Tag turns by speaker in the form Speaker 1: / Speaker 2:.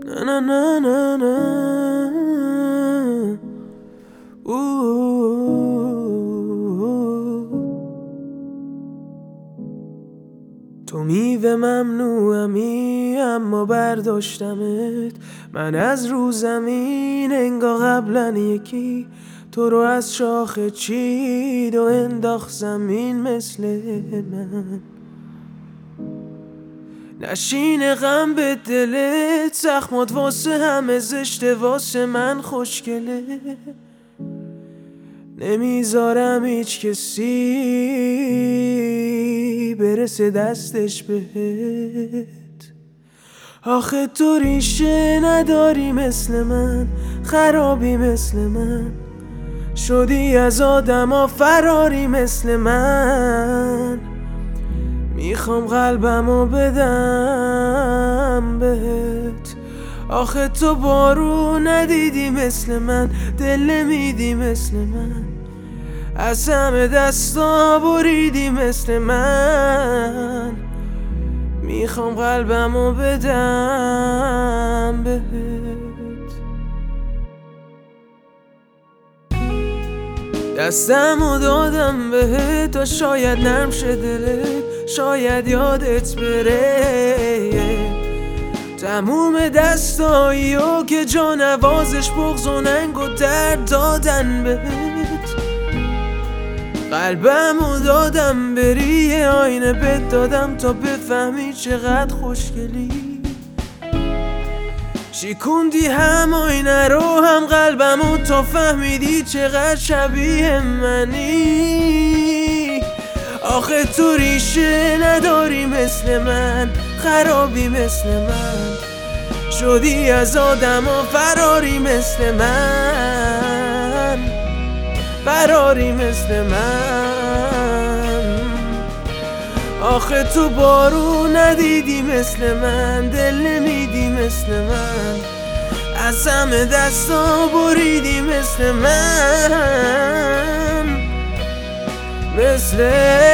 Speaker 1: نه نه نه نه نه تو میوه ممنوعمی اما برداشتمت من از رو زمین انگار قبلن یکی تو رو از شاخه چید و انداخت زمین مثل من نشین غم به دلت زخمات واسه همه زشته واسه من خوشگله نمیذارم هیچ کسی برسه دستش بهت آخه تو ریشه نداری مثل من خرابی مثل من شدی از آدما فراری مثل من میخوام قلبمو بدم بهت آخه تو بارون ندیدی مثل من دل نمیدی مثل من از همه دستا بریدی مثل من میخوام قلبمو بدم بهت دستمو دادم بهت تا شاید نرم شه دلت شاید یادت بره تموم دستاییو که جا نوازش بغض و ننگ و درد دادن بهت قلبمو دادم بری یه آینه بهت دادم تا بفهمی چقدر خوشگلی شیکوندی هم آینه رو هم قلبمو تا فهمیدی چقدر شبیه منی آخه تو ریشه نداری مثل من خرابی مثل من شدی از آدما فراری مثل من فراری مثل من آخه تو بارون ندیدی مثل من دل نمیدی مثل من از همه دستا بریدی مثل من مثل